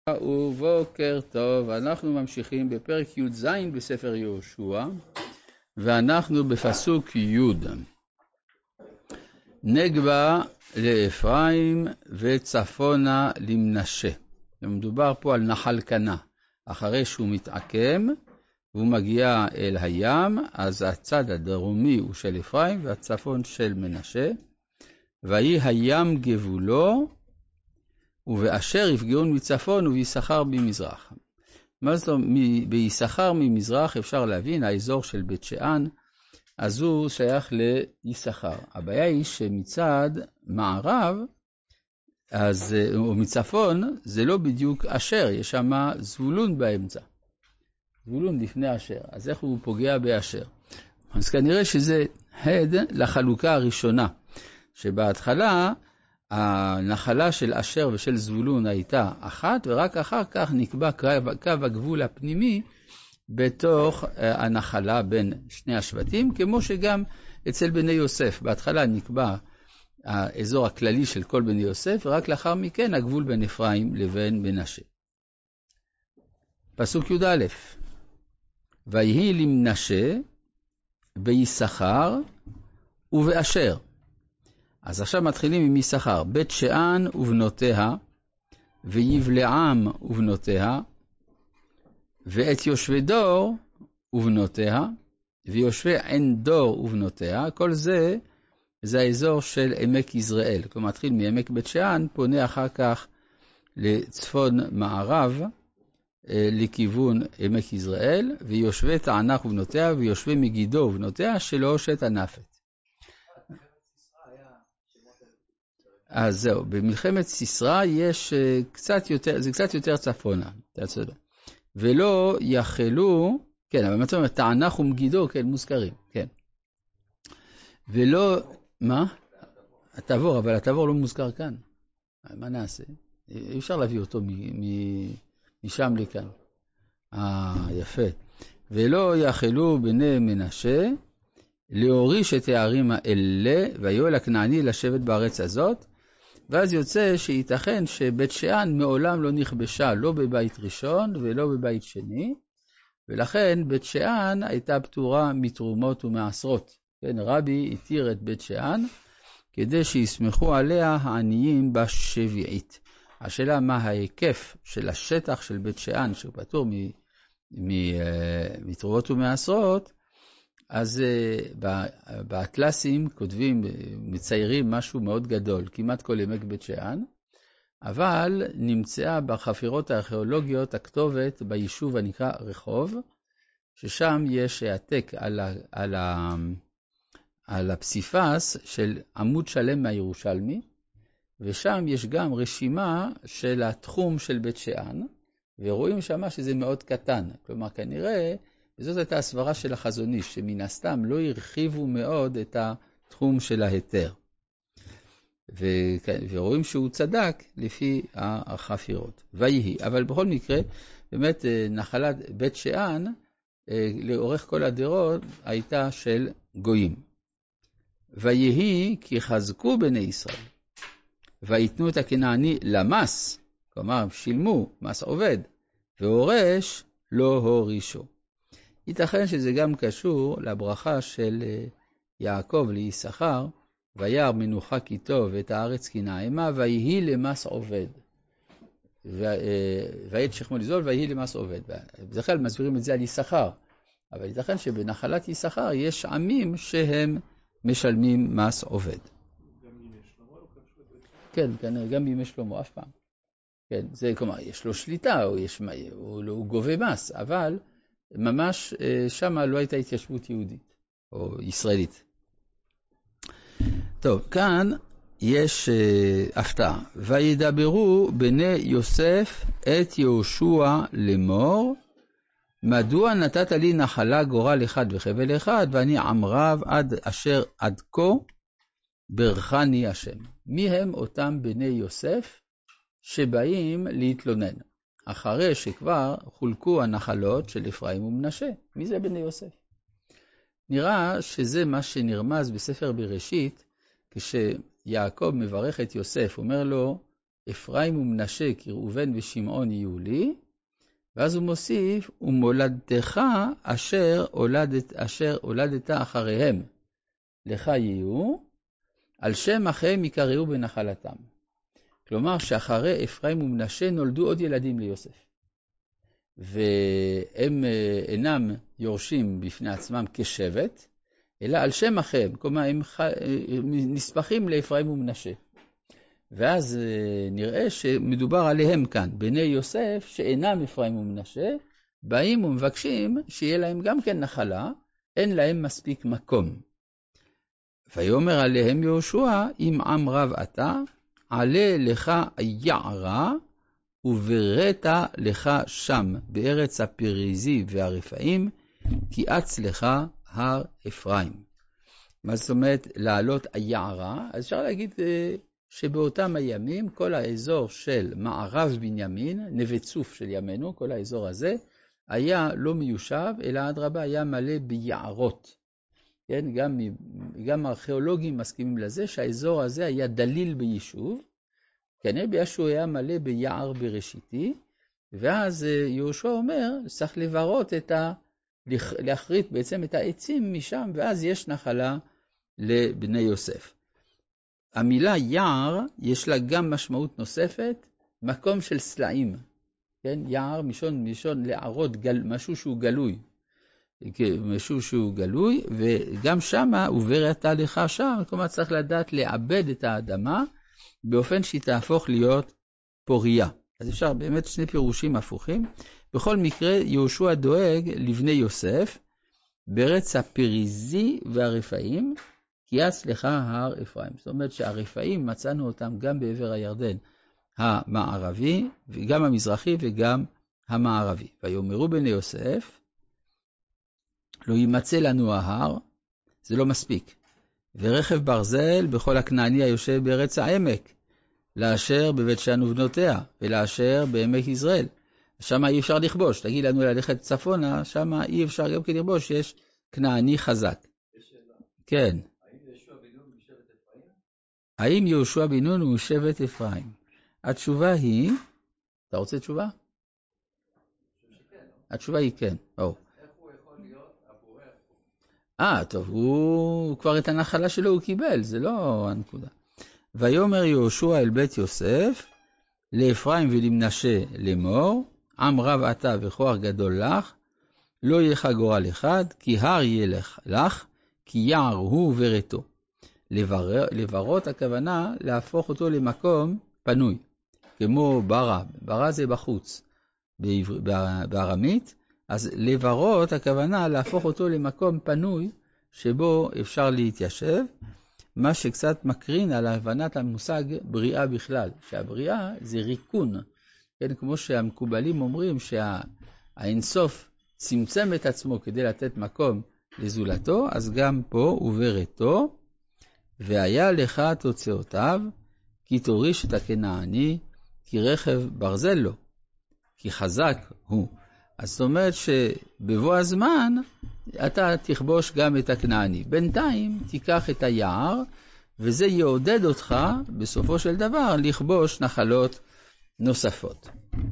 ובוקר טוב, אנחנו ממשיכים בפרק י"ז בספר יהושע, ואנחנו בפסוק י'. נגבה לאפרים וצפונה למנשה. מדובר פה על נחל קנה. אחרי שהוא מתעקם והוא מגיע אל הים, אז הצד הדרומי הוא של אפרים והצפון של מנשה. ויהי הים גבולו, ובאשר יפגעון מצפון וביששכר ממזרח. מה זאת אומרת? ביששכר ממזרח אפשר להבין, האזור של בית שאן, אז הוא שייך ליששכר. הבעיה היא שמצד מערב, או מצפון, זה לא בדיוק אשר, יש שם זבולון באמצע. זבולון לפני אשר, אז איך הוא פוגע באשר? אז כנראה שזה הד לחלוקה הראשונה, שבהתחלה, הנחלה של אשר ושל זבולון הייתה אחת, ורק אחר כך נקבע קו הגבול הפנימי בתוך הנחלה בין שני השבטים, כמו שגם אצל בני יוסף. בהתחלה נקבע האזור הכללי של כל בני יוסף, ורק לאחר מכן הגבול בין אפרים לבין מנשה. פסוק י"א. ויהי למנשה ביששכר ובאשר. אז עכשיו מתחילים עם יששכר, בית שאן ובנותיה, ויבלעם ובנותיה, ואת יושבי דור ובנותיה, ויושבי עין דור ובנותיה. כל זה האזור של עמק יזרעאל. כלומר, מתחיל מעמק בית שאן, פונה אחר כך לצפון מערב, לכיוון עמק יזרעאל, ויושבי תענך ובנותיה, ויושבי מגידו ובנותיה, שלא הושט הנפת. אז זהו, במלחמת סיסרא יש קצת יותר, זה קצת יותר צפונה, אתה צודק. ולא יחלו, כן, אבל מה זאת אומרת, תענך ומגידו, כן, מוזכרים, כן. ולא, מה? התבור, אבל התבור לא מוזכר כאן. מה נעשה? אי אפשר להביא אותו משם לכאן. יפה. ולא יחלו בני מנשה, להוריש את הערים האלה, ויואל הכנעני לשבת בארץ הזאת, ואז יוצא שייתכן שבית שאן מעולם לא נכבשה, לא בבית ראשון ולא בבית שני, ולכן בית שאן הייתה פטורה מתרומות ומעשרות. כן, רבי התיר את בית שאן, כדי שיסמכו עליה העניים בשביעית. השאלה מה ההיקף של השטח של בית שאן, שהוא פטור מתרומות ומעשרות, אז באטלסים כותבים, מציירים משהו מאוד גדול, כמעט כל עמק בית שאן, אבל נמצאה בחפירות הארכיאולוגיות הכתובת ביישוב הנקרא רחוב, ששם יש העתק על הפסיפס של עמוד שלם מהירושלמי, ושם יש גם רשימה של התחום של בית שאן, ורואים שמה שזה מאוד קטן, כלומר כנראה, וזאת הייתה הסברה של החזון איש, שמן הסתם לא הרחיבו מאוד את התחום של ההיתר. ורואים שהוא צדק לפי החפירות. ויהי, אבל בכל מקרה, באמת נחלת בית שאן, לאורך כל הדורות, הייתה של גויים. ויהי כי חזקו בני ישראל, ויתנו את הכנעני למס, כלומר שילמו, מס עובד, והורש לא הורישו. ייתכן שזה גם קשור לברכה של יעקב ליששכר, וירא מנוחה כי טוב את הארץ כי נעמה, ויהי למס עובד. ואת שכמו לזול, ויהי למס עובד. בדרך כלל מסבירים את זה על יששכר, אבל ייתכן שבנחלת יששכר יש עמים שהם משלמים מס עובד. גם בימי שלמה לא קשור את זה? כן, גם בימי שלמה, אף פעם. כן, זה כלומר, יש לו שליטה, הוא גובה מס, אבל ממש שם לא הייתה התיישבות יהודית או ישראלית. טוב, כאן יש הפתעה. וידברו בני יוסף את יהושע לאמור, מדוע נתת לי נחלה גורל אחד וחבל אחד, ואני עם רב עד אשר עד כה ברכני השם. מי הם אותם בני יוסף שבאים להתלונן? אחרי שכבר חולקו הנחלות של אפרים ומנשה. מי זה בני יוסף? נראה שזה מה שנרמז בספר בראשית, כשיעקב מברך את יוסף, אומר לו, אפרים ומנשה כי ראובן ושמעון יהיו לי, ואז הוא מוסיף, ומולדתך אשר הולדת אחריהם, לך יהיו, על שם אחיהם יקראו בנחלתם. כלומר שאחרי אפרים ומנשה נולדו עוד ילדים ליוסף. והם אינם יורשים בפני עצמם כשבט, אלא על שם אחיהם, כלומר הם נספחים לאפרים ומנשה. ואז נראה שמדובר עליהם כאן, בני יוסף שאינם אפרים ומנשה, באים ומבקשים שיהיה להם גם כן נחלה, אין להם מספיק מקום. ויאמר עליהם יהושע, אם עם רב אתה, עלה לך יערה, ובראת לך שם, בארץ הפריזי והרפאים, כי אץ לך הר אפרים. מה זאת אומרת לעלות היערה? אז אפשר להגיד שבאותם הימים, כל האזור של מערב בנימין, נווה צוף של ימינו, כל האזור הזה, היה לא מיושב, אלא אדרבה היה מלא ביערות. כן? גם הארכיאולוגים מסכימים לזה שהאזור הזה היה דליל ביישוב, כנראה בישוע היה מלא ביער בראשיתי, ואז יהושע אומר, צריך לברות להחריט בעצם את העצים משם, ואז יש נחלה לבני יוסף. המילה יער יש לה גם משמעות נוספת, מקום של סלעים. כן? יער משון לערות, משהו שהוא גלוי. משהו שהוא גלוי, וגם שמה ובראת לך שם, כלומר צריך לדעת לעבד את האדמה, באופן שהיא תהפוך להיות פוריה. אז אפשר באמת שני פירושים הפוכים. בכל מקרה, יהושע דואג לבני יוסף, בארץ הפריזי והרפאים, כי אץ לך הר אפרים. זאת אומרת שהרפאים מצאנו אותם גם בעבר הירדן המערבי, וגם המזרחי וגם המערבי. ויאמרו בני יוסף, לא יימצא לנו ההר, זה לא מספיק. ורכב ברזל בכל הכנעני היושב בארץ העמק, לאשר בבית שאן ובנותיה, ולאשר בעמק יזרעאל. שם אי אפשר לכבוש, תגיד לנו ללכת צפונה, שם אי אפשר גם כלכבוש, יש כנעני חזק. יש שאלה. כן. האם יהושע בן נון הוא שבט אפרים? התשובה היא, אתה רוצה תשובה? התשובה היא כן. איך הוא יכול להיות הבורר? טוב, הוא כבר את הנחלה שלו הוא קיבל, זה לא הנקודה. ויאמר יהושע אל בית יוסף, לאפרים ולמנשה לאמור, עם רב אתה וכוח גדול לך, לא יהיה לך גורל אחד, כי הר יהיה לך, כי יער הוא וברתו. לברות הכוונה להפוך אותו למקום פנוי, כמו ברא. ברא זה בחוץ, בארמית, אז לברות הכוונה להפוך אותו למקום פנוי, שבו אפשר להתיישב, מה שקצת מקרין על הבנת המושג בריאה בכלל, שהבריאה זה ריקון, כן, כמו שהמקובלים אומרים שהאינסוף צמצם את עצמו כדי לתת מקום לזולתו, אז גם פה וברתו, והיה לך תוצאותיו, כי תוריש את הכנעני, כי רכב ברזל לו, כי חזק הוא. אז זאת אומרת שבבוא הזמן אתה תכבוש גם את הכנעני. בינתיים תיקח את היער, וזה יעודד אותך בסופו של דבר לכבוש נחלות נוספות.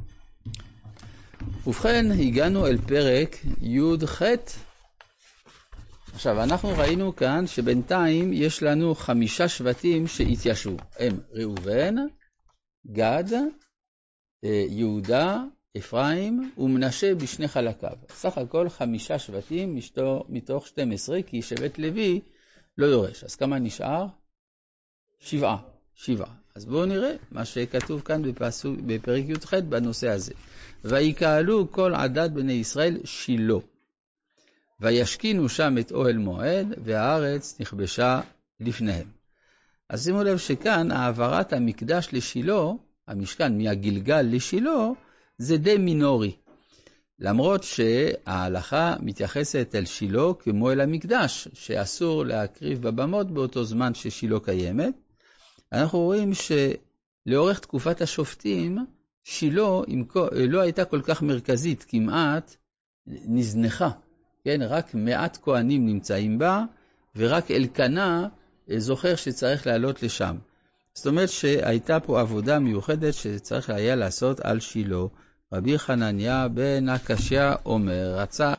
ובכן, הגענו אל פרק י"ח. עכשיו, אנחנו ראינו כאן שבינתיים יש לנו 5 שבטים שהתיישבו. הם ראובן, גד, יהודה, אפרים ומנשה בשני חלקיו. סך הכל 5 שבטים מתוך 12, כי שבט לוי לא יורש. אז כמה נשאר? 7. אז בואו נראה מה שכתוב כאן בפרק י"ח בנושא הזה. ויקהלו כל עדת בני ישראל שילה. וישכינו שם את אוהל מועד, והארץ נכבשה לפניהם. אז שימו לב שכאן העברת המקדש לשילה, המשכן מהגלגל לשילה, זה די מינורי. למרות שההלכה מתייחסת אל שילה כמו אל המקדש, שאסור להקריב בבמות באותו זמן ששילה קיימת. אנחנו רואים שלאורך תקופת השופטים, שילה לא הייתה כל כך מרכזית, כמעט נזנחה. כן, רק מעט כהנים נמצאים בה, ורק אלקנה זוכר שצריך לעלות לשם. זאת אומרת שהייתה פה עבודה מיוחדת שצריך היה לעשות על שילה. רבי חנניה בן הקשיא אומר, רצה